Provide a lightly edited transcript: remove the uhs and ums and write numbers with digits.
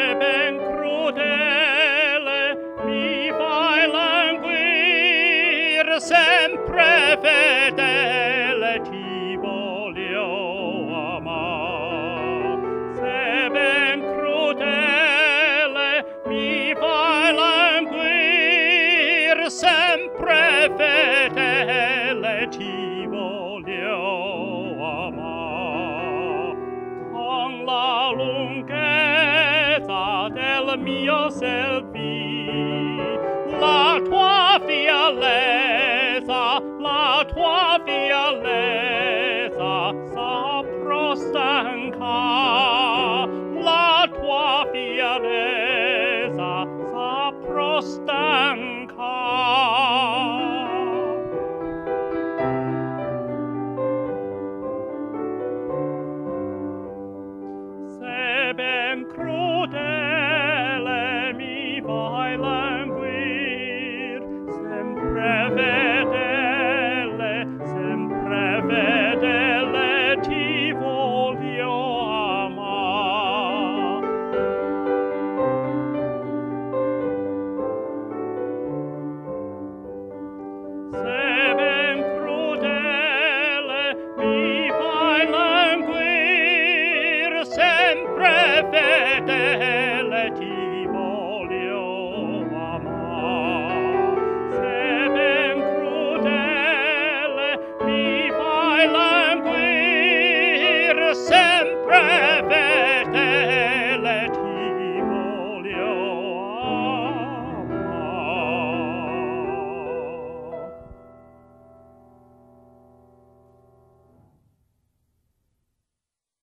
ben crudele mi fai languir, sempre fedele ti voglio amar. Se ben crudele mi fai languir, sempre fedele ti voglio amar. Con la lunghezza del mio servir, la tua fialezza saprò stancar, la tua fialezza saprò stancar. Se ben crudele mi fai